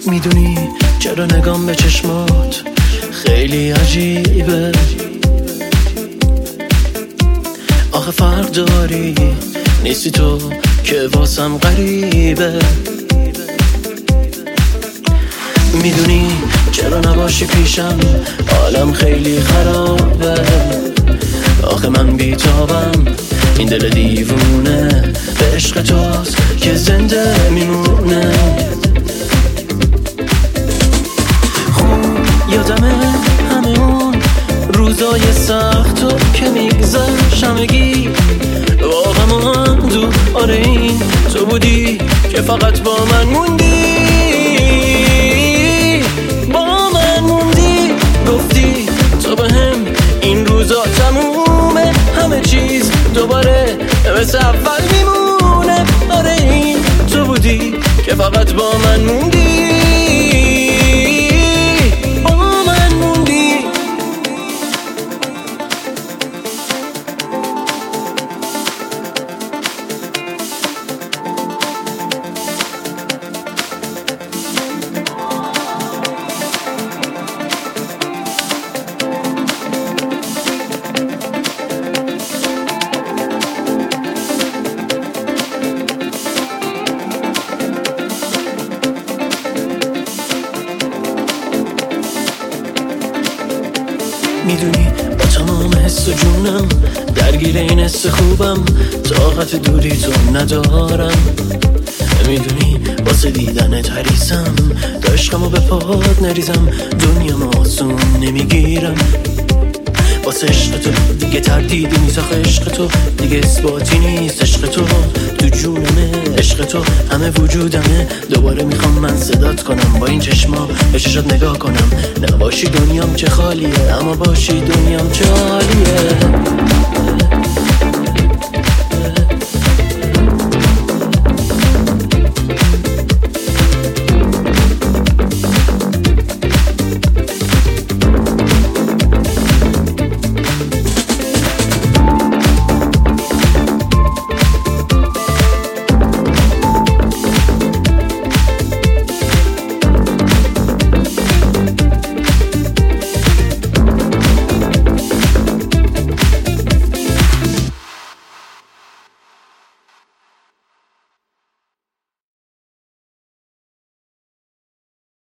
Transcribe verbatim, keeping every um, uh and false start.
میدونی چرا نگام به چشمات خیلی عجیبه؟ آخه فرق داری، نیستی تو که واسم غریبه. میدونی چرا نباشی پیشم عالم خیلی خرابه. آخه من بیتابم، این دل دیوونه به عشق توست که زنده میمونه. خوب یادمه همه اون روزای سخت و که میگذشت همگی با غم و اندوه. آره این تو بودی که فقط با من موندی، با من موندی. گفتی تو بهم این روزا تمومه، همه چیز دوباره مثل اول میمونه. آره این تو بودی که فقط با من موندی، با من موندی. میدونی با تمام حس و جونم درگیر این حس خوبم، طاقت دوری تو ندارم. میدونی واسه دیدنت حریصم، تا عشقمو به پاد نریزم دنیامو آسون نمیگیرم. واسه عشق تو دیگه تردیدی نیست، آخه عشق تو دیگه اثباتی نیست. عشق تو تو جونمه، عشق تو همه وجودمه. دوباره میخوام من صدات کنم، با این چشما به چشات نگاه کنم. نباشی دنیام چه خالیه، اما باشی دنیام چه عالیه.